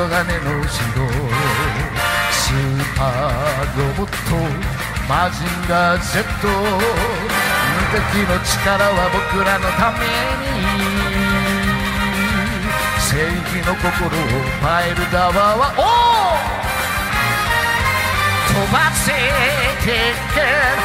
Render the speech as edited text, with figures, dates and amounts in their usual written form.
鋼の城、スーパーロボットマジンガー Z、 無敵の力は僕らのために、正義の心をパイルダワーは飛ばせてけ